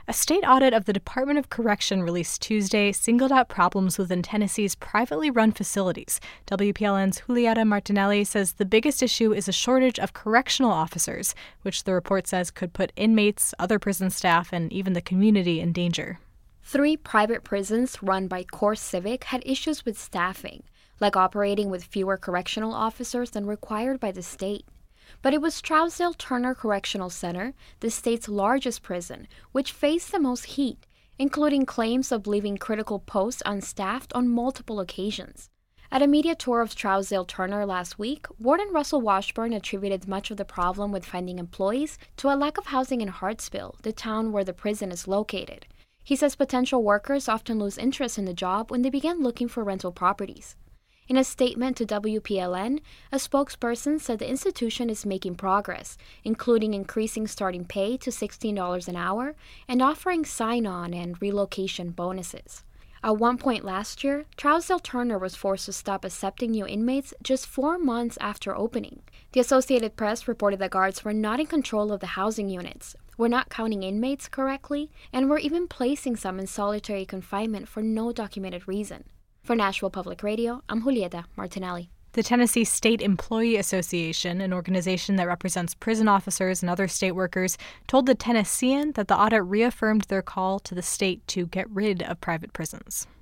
A state audit of the Department of Correction released Tuesday singled out problems within Tennessee's privately run facilities. WPLN's Julieta Martinelli says the biggest issue is a shortage of correctional officers, which the report says could put inmates, other prison staff, and even the community in danger. 3 private prisons run by CoreCivic had issues with staffing, like operating with fewer correctional officers than required by the state. But it was Trousdale-Turner Correctional Center, the state's largest prison, which faced the most heat, including claims of leaving critical posts unstaffed on multiple occasions. At a media tour of Trousdale-Turner last week, Warden Russell Washburn attributed much of the problem with finding employees to a lack of housing in Hartsville, the town where the prison is located. He says potential workers often lose interest in the job when they begin looking for rental properties. In a statement to WPLN, a spokesperson said the institution is making progress, including increasing starting pay to $16 an hour and offering sign-on and relocation bonuses. At one point last year, Trousdale-Turner was forced to stop accepting new inmates just 4 months after opening. The Associated Press reported that guards were not in control of the housing units, were not counting inmates correctly, and were even placing some in solitary confinement for no documented reason. For Nashville Public Radio, I'm Julieta Martinelli. The Tennessee State Employee Association, an organization that represents prison officers and other state workers, told the Tennessean that the audit reaffirmed their call to the state to get rid of private prisons.